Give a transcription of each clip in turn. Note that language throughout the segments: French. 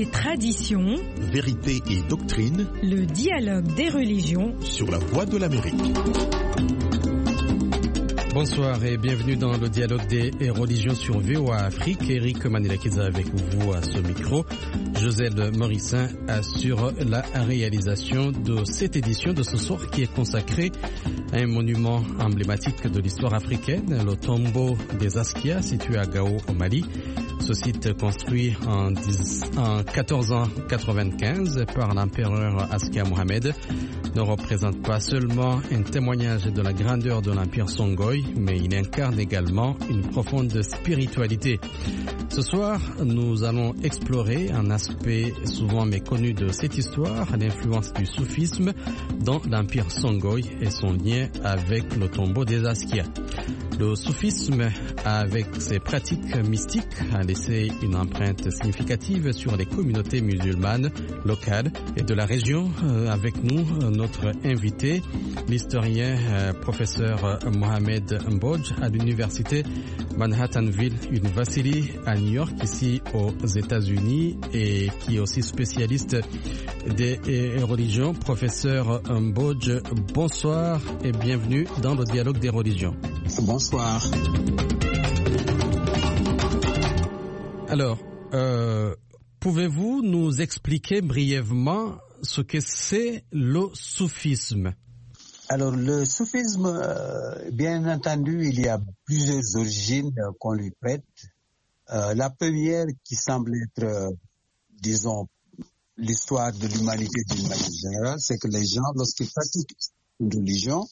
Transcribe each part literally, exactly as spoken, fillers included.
et traditions, vérité et doctrine, le dialogue des religions sur la Voix de l'Amérique. Bonsoir et bienvenue dans le dialogue des religions sur V O A Afrique. Eric Manilakiza avec vous à ce micro. Joselle Morissin assure la réalisation de cette édition de ce soir qui est consacrée à un monument emblématique de l'histoire africaine, le tombeau des Askia situé à Gao au Mali. Ce site construit en, en quatorze cent quatre-vingt-quinze par l'empereur Askia Mohamed ne représente pas seulement un témoignage de la grandeur de l'empire Songhai, mais il incarne également une profonde spiritualité. Ce soir, nous allons explorer un aspect souvent méconnu de cette histoire, l'influence du soufisme dans l'empire Songhai et son lien avec le tombeau des Askia. Le soufisme, avec ses pratiques mystiques, a laissé une empreinte significative sur les communautés musulmanes locales et de la région. Avec nous, notre invité, l'historien euh, professeur Mohamed Mbodj à l'université Manhattanville University à New York, ici aux États-Unis, et qui est aussi spécialiste des religions. Professeur Mbodj, bonsoir et bienvenue dans le dialogue des religions. Bonsoir. Alors, euh, pouvez-vous nous expliquer brièvement ce que c'est le soufisme? Alors, le soufisme, euh, bien entendu, il y a plusieurs origines euh, qu'on lui prête. Euh, la première qui semble être, euh, disons, l'histoire de l'humanité d'une manière générale, c'est que les gens, lorsqu'ils pratiquent une religion,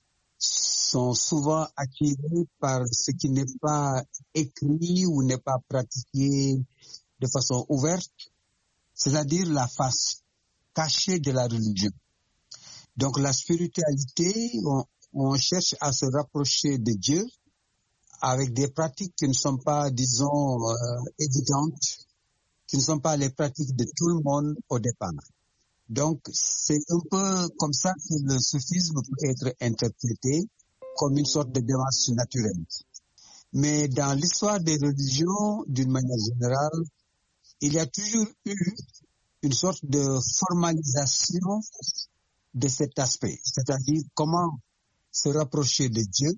sont souvent attirés par ce qui n'est pas écrit ou n'est pas pratiqué de façon ouverte, c'est-à-dire la face cachée de la religion. Donc la spiritualité, on, on cherche à se rapprocher de Dieu avec des pratiques qui ne sont pas, disons, euh, évidentes, qui ne sont pas les pratiques de tout le monde au départ. Donc, c'est un peu comme ça que le soufisme peut être interprété comme une sorte de démarche naturelle. Mais dans l'histoire des religions, d'une manière générale, il y a toujours eu une sorte de formalisation de cet aspect, c'est-à-dire comment se rapprocher de Dieu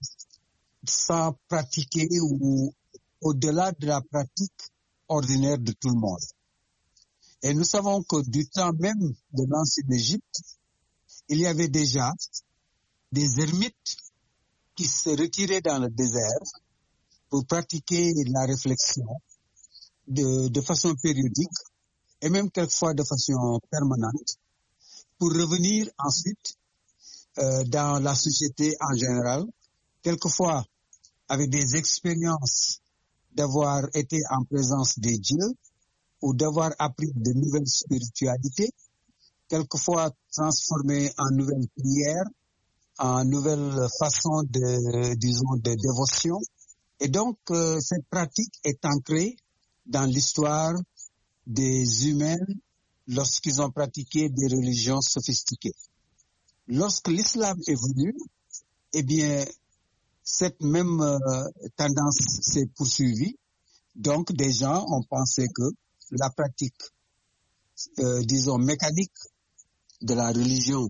sans pratiquer ou au-delà de la pratique ordinaire de tout le monde. Et nous savons que du temps même de l'ancienne Égypte, il y avait déjà des ermites qui se retiraient dans le désert pour pratiquer la réflexion de, de façon périodique et même quelquefois de façon permanente pour revenir ensuite euh, dans la société en général, quelquefois avec des expériences d'avoir été en présence des dieux ou d'avoir appris de nouvelles spiritualités, quelquefois transformées en nouvelles prières, en nouvelles façons de, disons, de dévotion. Et donc, euh, cette pratique est ancrée dans l'histoire des humains lorsqu'ils ont pratiqué des religions sophistiquées. Lorsque l'islam est venu, eh bien, cette même euh, tendance s'est poursuivie. Donc, des gens ont pensé que la pratique, euh, disons, mécanique de la religion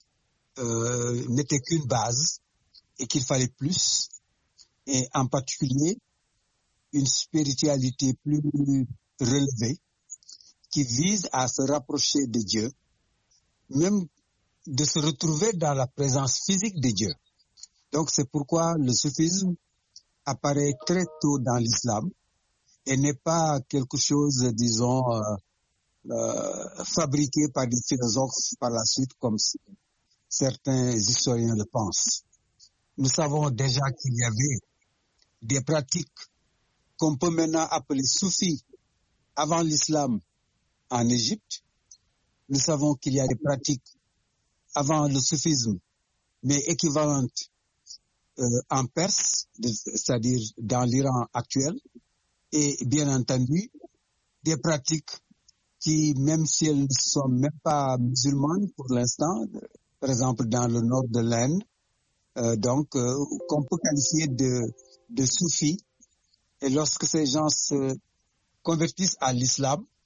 euh, n'était qu'une base et qu'il fallait plus, et en particulier une spiritualité plus relevée qui vise à se rapprocher de Dieu, même de se retrouver dans la présence physique de Dieu. Donc c'est pourquoi le soufisme apparaît très tôt dans l'islam et n'est pas quelque chose, disons, euh, euh, fabriqué par des philosophes par la suite, comme certains historiens le pensent. Nous savons déjà qu'il y avait des pratiques qu'on peut maintenant appeler soufis avant l'islam en Égypte. Nous savons qu'il y a des pratiques avant le soufisme, mais équivalentes euh, en Perse, c'est-à-dire dans l'Iran actuel. Et bien entendu, des pratiques qui, même si elles ne sont même pas musulmanes pour l'instant, par exemple dans le nord de l'Inde, euh, donc euh, qu'on peut qualifier de, de soufis. Et lorsque ces gens se convertissent à l'islam,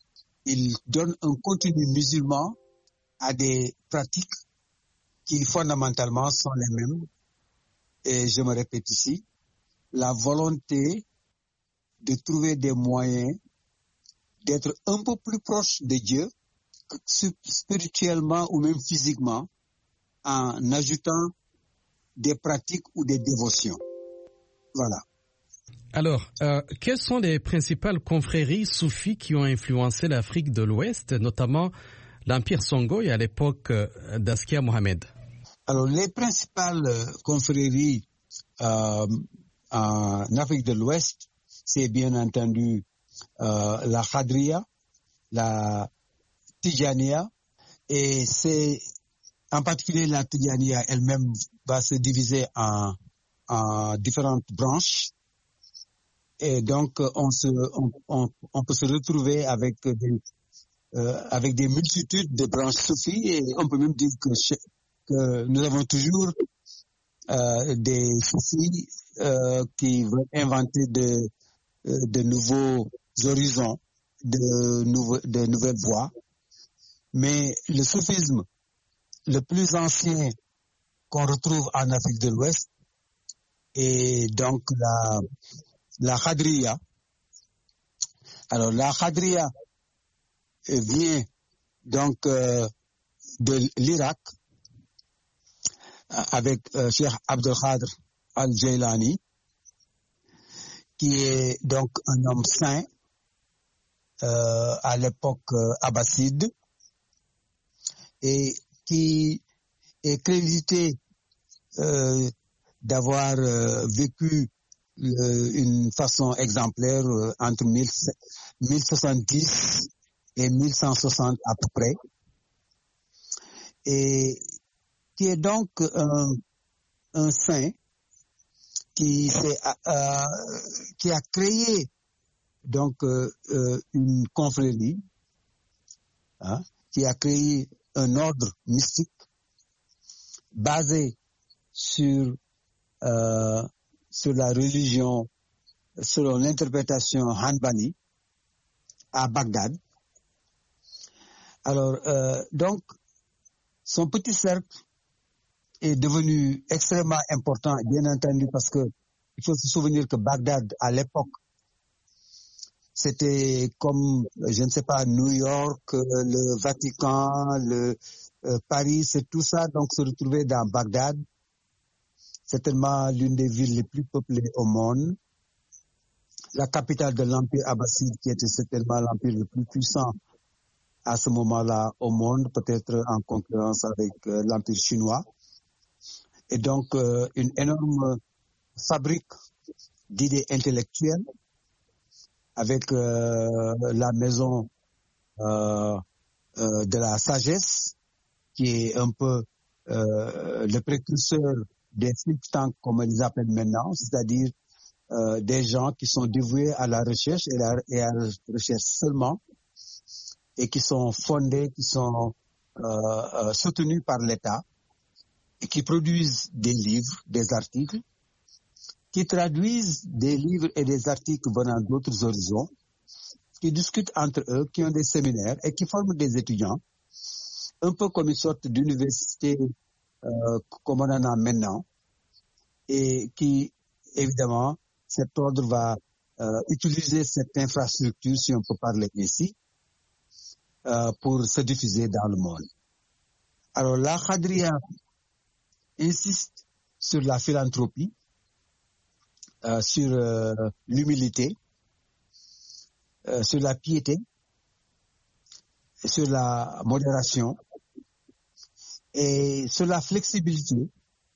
il donne un contenu musulman à des pratiques qui fondamentalement sont les mêmes. Et je me répète ici, la volonté de trouver des moyens d'être un peu plus proche de Dieu, spirituellement ou même physiquement, en ajoutant des pratiques ou des dévotions. Voilà. Alors, euh, quelles sont les principales confréries soufis qui ont influencé l'Afrique de l'Ouest, notamment l'Empire Songhai à l'époque d'Askia Mohamed? Alors, les principales confréries euh, en Afrique de l'Ouest, c'est bien entendu euh, la Khadriya, la Tijaniya, et c'est en particulier la Tijaniya elle-même va se diviser en, en différentes branches. Et donc, on, se, on, on, on peut se retrouver avec des, euh, avec des multitudes de branches soufis, et on peut même dire que, que nous avons toujours euh, des soufis euh, qui veulent inventer de, de nouveaux horizons, de, nouveau, de nouvelles voies. Mais le soufisme le plus ancien qu'on retrouve en Afrique de l'Ouest est donc la La Khadriya. Alors la Khadriya vient donc euh, de l'Irak avec euh, Cheikh Abdul Qadir al-Jailani, qui est donc un homme saint euh, à l'époque euh, abbasside et qui est crédité euh, d'avoir euh, vécu Euh, une façon exemplaire euh, entre mille soixante-dix et mille cent soixante à peu près, et qui est donc un, un saint qui, euh, qui a créé donc euh, euh, une confrérie, hein, qui a créé un ordre mystique basé sur euh, sur la religion, selon l'interprétation Hanbali, à Bagdad. Alors, euh, donc, son petit cercle est devenu extrêmement important, bien entendu, parce que il faut se souvenir que Bagdad, à l'époque, c'était comme, je ne sais pas, New York, le Vatican, le euh, Paris, c'est tout ça, donc se retrouver dans Bagdad. Certainement l'une des villes les plus peuplées au monde, la capitale de l'Empire abbasside, qui était certainement l'empire le plus puissant à ce moment-là au monde, peut-être en concurrence avec euh, l'empire chinois. Et donc euh, une énorme fabrique d'idées intellectuelles avec euh, la maison euh, euh, de la sagesse, qui est un peu euh, le précurseur des think tanks, comme ils les appellent maintenant, c'est-à-dire euh, des gens qui sont dévoués à la recherche et, la, et à la recherche seulement, et qui sont fondés, qui sont euh, euh, soutenus par l'État, et qui produisent des livres, des articles, qui traduisent des livres et des articles venant d'autres horizons, qui discutent entre eux, qui ont des séminaires et qui forment des étudiants, un peu comme une sorte d'université Euh, comme on en a maintenant, et qui, évidemment, cet ordre va euh, utiliser cette infrastructure, si on peut parler ainsi, euh, pour se diffuser dans le monde. Alors, la Khadriya insiste sur la philanthropie, euh, sur euh, l'humilité, euh, sur la piété, sur la modération, et sur la flexibilité,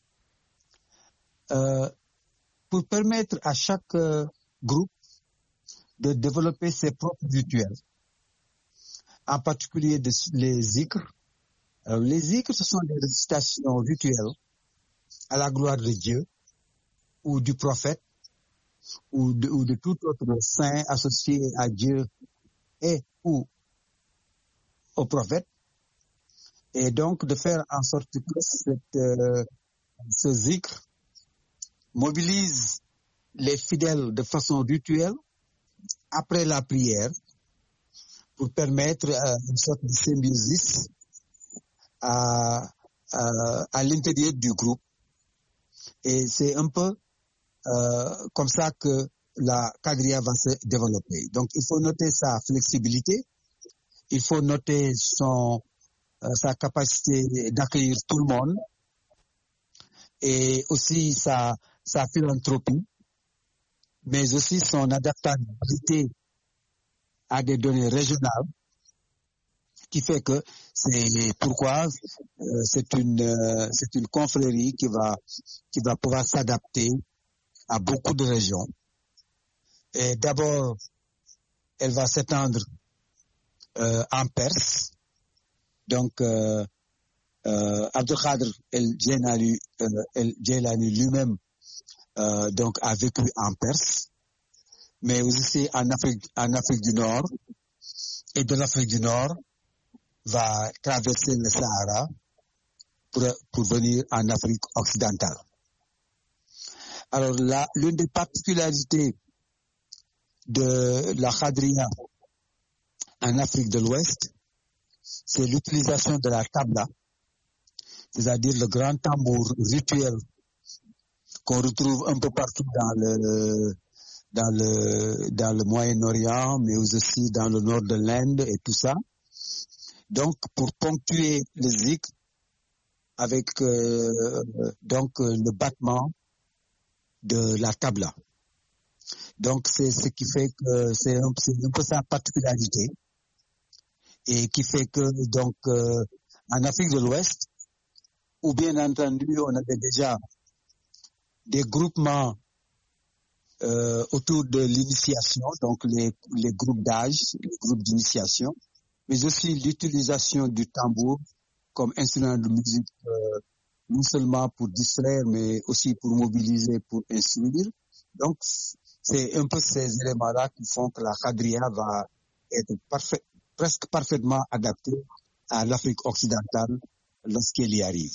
euh, pour permettre à chaque euh, groupe de développer ses propres rituels, en particulier de, les zikrs. Alors, les zikrs, ce sont des récitations rituelles à la gloire de Dieu, ou du prophète, ou de, ou de tout autre saint associé à Dieu et ou au prophète. Et donc de faire en sorte que cette, euh, ce zikr mobilise les fidèles de façon rituelle après la prière pour permettre euh, une sorte de symbiosis à, à, à l'intérieur du groupe. Et c'est un peu euh, comme ça que la quadrilla va se développer. Donc, il faut noter sa flexibilité, il faut noter son, euh, sa capacité d'accueillir tout le monde et aussi sa, sa philanthropie, mais aussi son adaptabilité à des données régionales, qui fait que c'est pourquoi euh, c'est une euh, c'est une confrérie qui va qui va pouvoir s'adapter à beaucoup de régions. Et d'abord, elle va s'étendre euh, en Perse. Donc, euh, euh, Abdul Khadr el-Djeylani euh, el-Djeylani lui-même euh, donc a vécu en Perse, mais aussi en Afrique en Afrique du Nord. Et de l'Afrique du Nord va traverser le Sahara pour, pour venir en Afrique occidentale. Alors là, l'une des particularités de la quadrilla en Afrique de l'Ouest, c'est l'utilisation de la tabla, c'est-à-dire le grand tambour rituel qu'on retrouve un peu partout dans le dans le dans le Moyen-Orient, mais aussi dans le nord de l'Inde et tout ça. Donc, pour ponctuer le zikr avec euh, donc euh, le battement de la tabla. Donc, c'est ce qui fait que c'est un, c'est un peu sa particularité et qui fait que donc euh, en Afrique de l'Ouest, où bien entendu on avait déjà des groupements euh, autour de l'initiation, donc les, les groupes d'âge, les groupes d'initiation, mais aussi l'utilisation du tambour comme instrument de musique, euh, non seulement pour distraire, mais aussi pour mobiliser, pour instruire. Donc, c'est un peu ces éléments-là qui font que la quadrilla va être parfait, presque parfaitement adaptée à l'Afrique occidentale lorsqu'elle y arrive.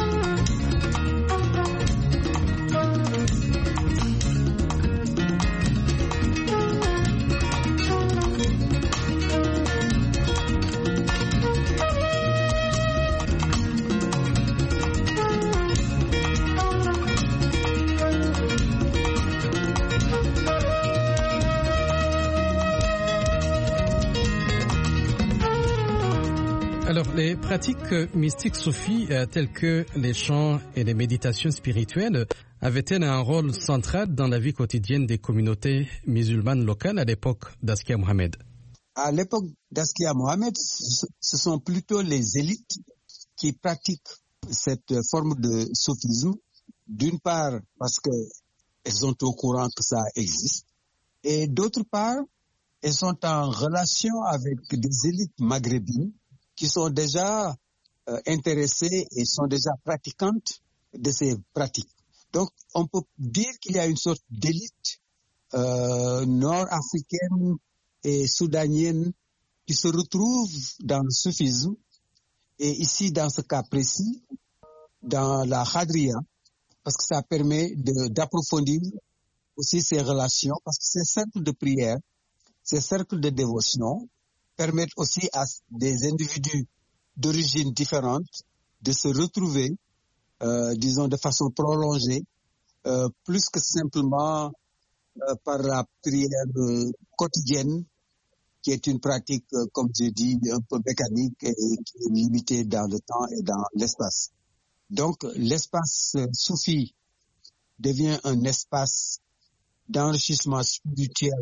Alors, les pratiques mystiques soufis, euh, telles que les chants et les méditations spirituelles, avaient-elles un rôle central dans la vie quotidienne des communautés musulmanes locales à l'époque d'Askia Mohamed? À l'époque d'Askia Mohamed, ce sont plutôt les élites qui pratiquent cette forme de soufisme, d'une part parce qu'elles sont au courant que ça existe, et d'autre part, elles sont en relation avec des élites maghrébines qui sont déjà euh, intéressées et sont déjà pratiquantes de ces pratiques. Donc, on peut dire qu'il y a une sorte d'élite euh, nord-africaine et soudanienne qui se retrouve dans le soufisme, et ici, dans ce cas précis, dans la quadrilla, parce que ça permet de, d'approfondir aussi ces relations, parce que ces cercles de prière, ces cercles de dévotion, permettent aussi à des individus d'origine différente de se retrouver, euh, disons, de façon prolongée, euh, plus que simplement euh, par la prière euh, quotidienne, qui est une pratique, euh, comme je dis, un peu mécanique et qui est limitée dans le temps et dans l'espace. Donc, l'espace euh, soufi devient un espace d'enrichissement spirituel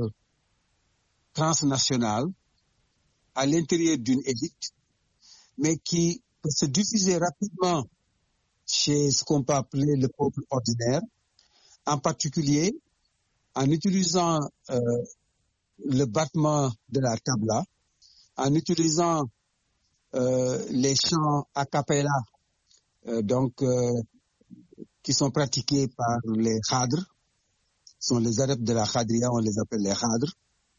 transnational, à l'intérieur d'une élite, mais qui peut se diffuser rapidement chez ce qu'on peut appeler le peuple ordinaire, en particulier en utilisant euh, le battement de la tabla, en utilisant euh, les chants a cappella, euh, donc euh, qui sont pratiqués par les khadrs, sont les adeptes de la quadrilla, on les appelle les khadrs.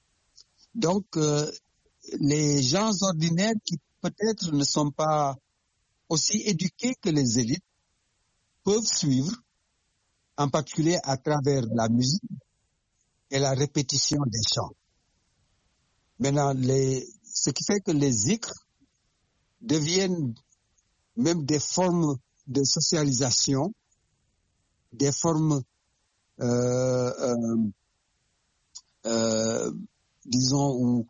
Donc, euh, les gens ordinaires qui peut-être ne sont pas aussi éduqués que les élites peuvent suivre, en particulier à travers la musique et la répétition des chants. Maintenant, les, ce qui fait que les zikrs deviennent même des formes de socialisation, des formes, euh, euh, euh, disons, où,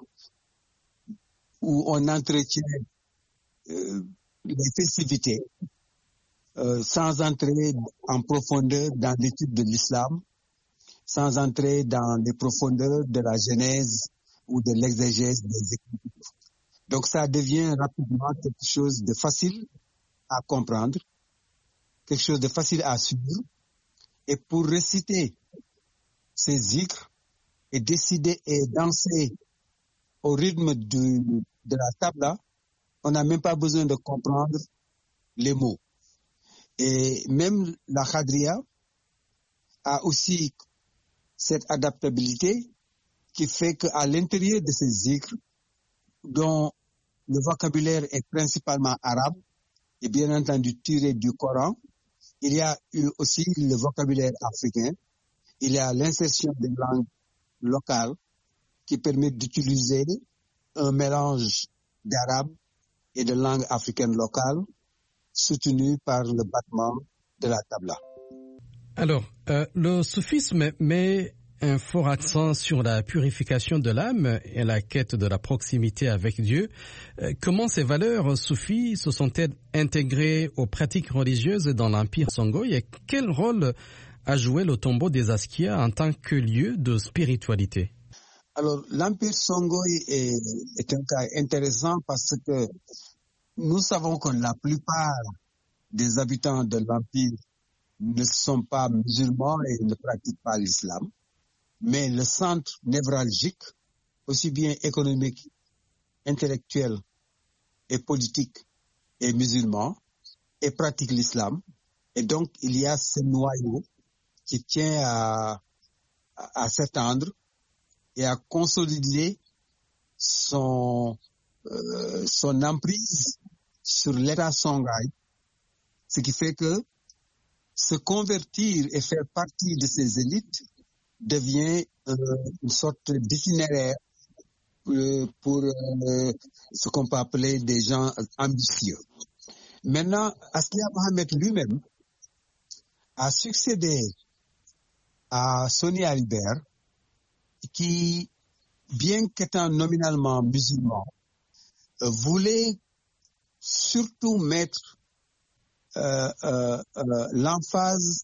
où on entretient euh, les festivités euh, sans entrer en profondeur dans l'étude de l'islam, sans entrer dans les profondeurs de la genèse ou de l'exégèse des Écritures. Donc ça devient rapidement quelque chose de facile à comprendre, quelque chose de facile à suivre. Et pour réciter ces zikrs et décider et danser au rythme du, de la tabla, on n'a même pas besoin de comprendre les mots. Et même la Khadria a aussi cette adaptabilité qui fait qu'à l'intérieur de ces zikrs, dont le vocabulaire est principalement arabe et bien entendu tiré du Coran, il y a eu aussi le vocabulaire africain, il y a l'insertion des langues locales qui permet d'utiliser un mélange d'arabe et de langues africaines locales soutenu par le battement de la tabla. Alors, euh, le soufisme met un fort accent sur la purification de l'âme et la quête de la proximité avec Dieu. Euh, comment ces valeurs soufis se sont-elles intégrées aux pratiques religieuses dans l'Empire Songhai et quel rôle a joué le tombeau des Askia en tant que lieu de spiritualité? Alors, l'Empire Songhai est, est un cas intéressant parce que nous savons que la plupart des habitants de l'Empire ne sont pas musulmans et ne pratiquent pas l'islam. Mais le centre névralgique, aussi bien économique, intellectuel et politique, est musulman et pratique l'islam. Et donc, il y a ce noyau qui tient à, à, à s'étendre et à consolider son, euh, son emprise sur l'État songhai, ce qui fait que se convertir et faire partie de ces élites devient euh, une sorte d'itinéraire euh, pour euh, ce qu'on peut appeler des gens ambitieux. Maintenant, Askia Mohamed lui-même a succédé à Soni Alibert, qui, bien qu'étant nominalement musulman, euh, voulait surtout mettre euh, euh, euh, l'emphase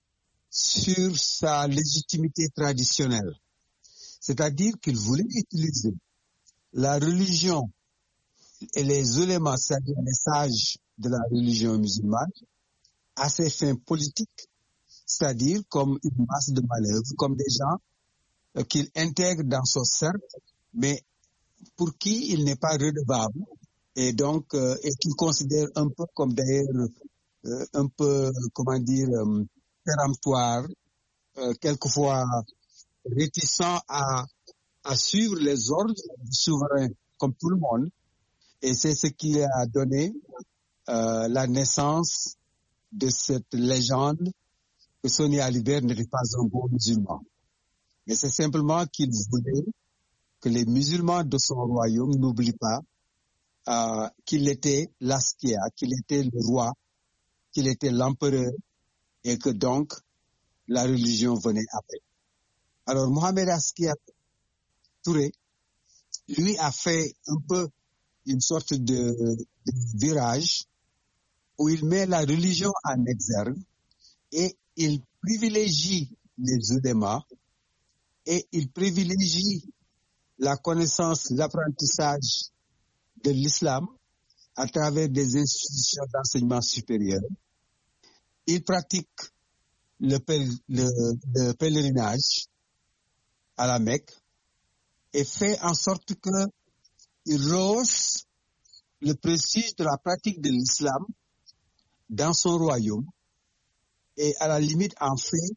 sur sa légitimité traditionnelle. C'est-à-dire qu'il voulait utiliser la religion et les ulémas, c'est-à-dire les sages de la religion musulmane, à ses fins politiques, c'est-à-dire comme une masse de manœuvre, comme des gens euh, qu'il intègre dans son cercle, mais pour qui il n'est pas redevable, et donc euh, et qu'il considère un peu comme d'ailleurs euh, un peu, comment dire, euh, péremptoire, euh, quelquefois réticent à, à suivre les ordres du souverain comme tout le monde. Et c'est ce qui a donné euh, la naissance de cette légende que Soni Alibert n'était pas un bon musulman. Mais c'est simplement qu'il voulait que les musulmans de son royaume n'oublient pas euh, qu'il était l'Askia, qu'il était le roi, qu'il était l'empereur, et que donc la religion venait après. Alors Mohamed Askia Touré, lui, a fait un peu une sorte de, de virage où il met la religion en exergue et il privilégie les ulémas et il privilégie la connaissance, l'apprentissage de l'islam à travers des institutions d'enseignement supérieur. Il pratique le, pel- le, le pèlerinage à la Mecque et fait en sorte que il rehausse le prestige de la pratique de l'islam dans son royaume et à la limite en fait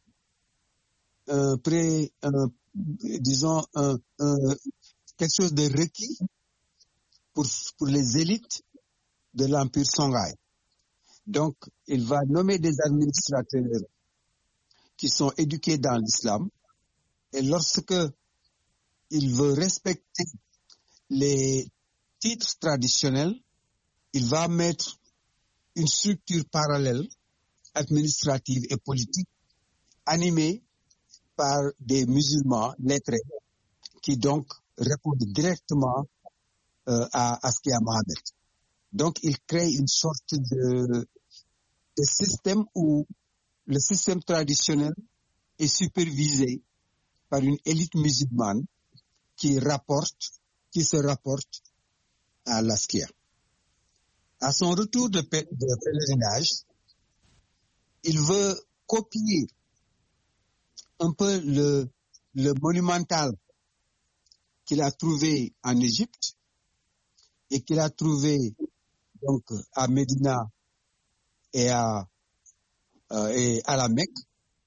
un pré, un, disons un, un, quelque chose de requis pour, pour les élites de l'Empire Songhai. Donc, il va nommer des administrateurs qui sont éduqués dans l'islam et lorsque il veut respecter les titre traditionnel, il va mettre une structure parallèle, administrative et politique, animée par des musulmans lettrés qui donc répondent directement euh, à Askia Mohamed. Donc, il crée une sorte de, de système où le système traditionnel est supervisé par une élite musulmane qui rapporte, qui se rapporte à l'Askia. À son retour de, pe- de pèlerinage, il veut copier un peu le, le monumental qu'il a trouvé en Égypte et qu'il a trouvé donc à Médina et à, euh, et à la Mecque.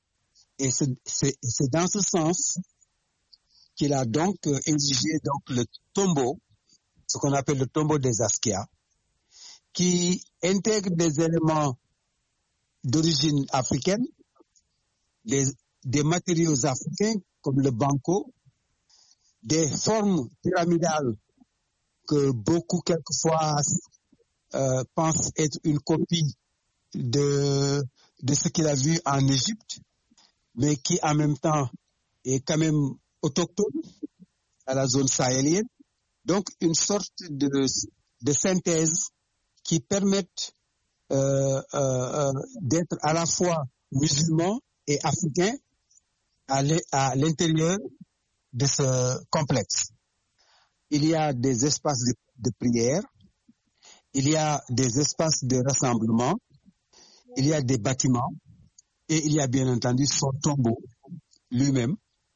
Et c'est, c'est, c'est dans ce sens qu'il a donc exigé donc le tombeau, ce qu'on appelle le tombeau des Askia, qui intègre des éléments d'origine africaine, des, des matériaux africains comme le banco, des formes pyramidales que beaucoup quelquefois euh, pensent être une copie de, de ce qu'il a vu en Égypte, mais qui en même temps est quand même autochtone à la zone sahélienne. Donc une sorte de, de synthèse qui permettent euh, euh, d'être à la fois musulman et africain à, à l'intérieur de ce complexe. Il y a des espaces de, de prière, il y a des espaces de rassemblement, il y a des bâtiments et il y a bien entendu son tombeau lui-même.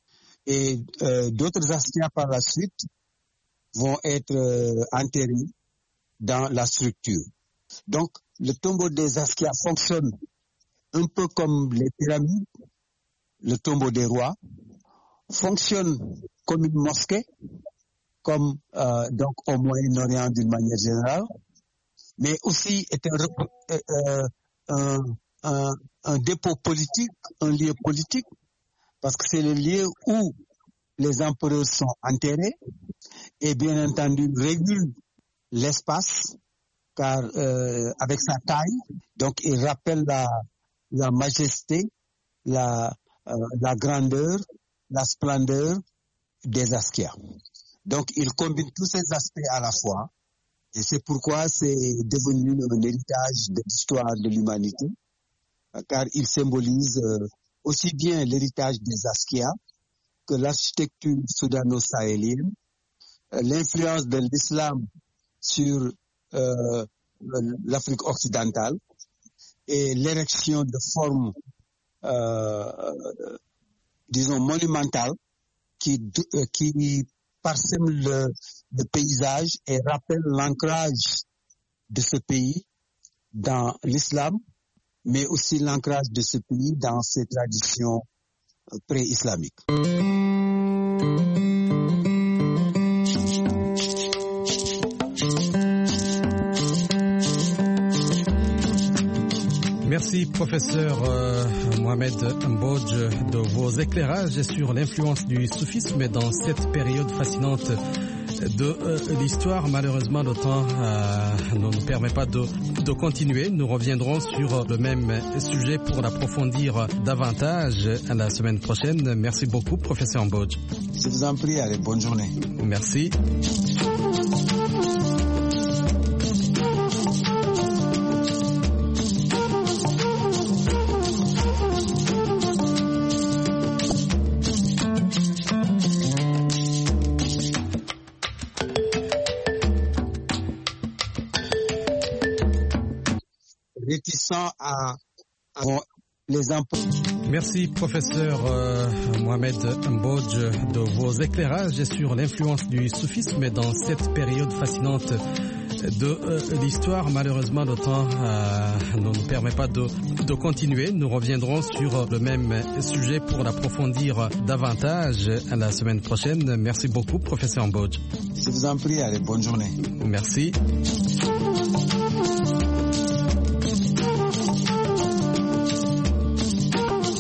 Et euh, d'autres Askia par la suite vont être euh, enterrés dans la structure. Donc, le tombeau des Askia fonctionne un peu comme les pyramides, le tombeau des rois, fonctionne comme une mosquée, comme euh, donc au Moyen-Orient d'une manière générale, mais aussi est un, euh, un, un, un dépôt politique, un lieu politique, parce que c'est le lieu où les empereurs sont enterrés et bien entendu régule l'espace, car euh, avec sa taille, donc il rappelle la, la majesté, la, euh, la grandeur, la splendeur des Askia. Donc il combine tous ces aspects à la fois et c'est pourquoi c'est devenu un héritage de l'histoire de l'humanité, car il symbolise euh, aussi bien l'héritage des Askia que l'architecture soudano-sahélienne, euh, l'influence de l'islam sur euh, l'Afrique occidentale et l'érection de formes, euh, disons, monumentales qui, euh, qui parsèment le, le paysage et rappellent l'ancrage de ce pays dans l'islam, mais aussi l'ancrage de ce pays dans ses traditions pré-islamiques. Merci professeur euh, Mohamed Mbodj de vos éclairages sur l'influence du soufisme dans cette période fascinante de euh, l'histoire. Malheureusement, le temps euh, ne nous permet pas de, de continuer. Nous reviendrons sur le même sujet pour l'approfondir davantage la semaine prochaine. Merci beaucoup professeur Mbodj. Je vous en prie, allez, bonne journée. Merci. Réticents à, à les impôts. Merci professeur euh, Mohamed Mbodj de vos éclairages sur l'influence du soufisme dans cette période fascinante de euh, l'histoire. Malheureusement, le temps euh, ne nous permet pas de, de continuer. Nous reviendrons sur le même sujet pour l'approfondir davantage la semaine prochaine. Merci beaucoup professeur Mbodj. Je vous en prie, allez, bonne journée. Merci.